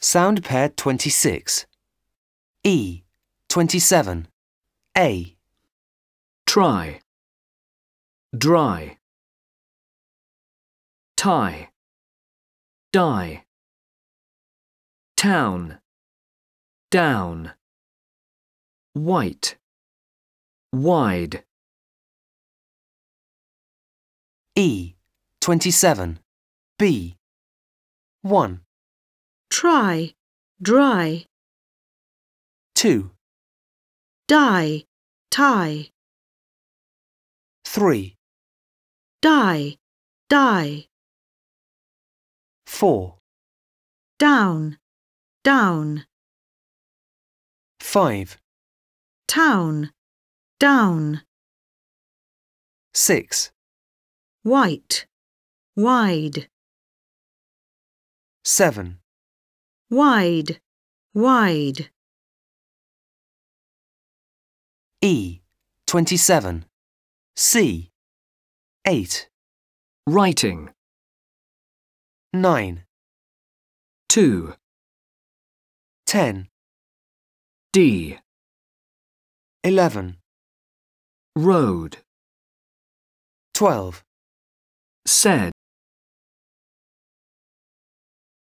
Sound pair 26. E. 27. A. Try, dry, tie, die, town, down, white, wide. E. 27. B. 1. Try, dry, 2. die, tie, 3. die, die, 4. down, down, 5. town, down, 6. white, wide, 7. wide, wide. E. 27. C. 8. Writing, 9. 2, 10. D, 11. road, 12. said.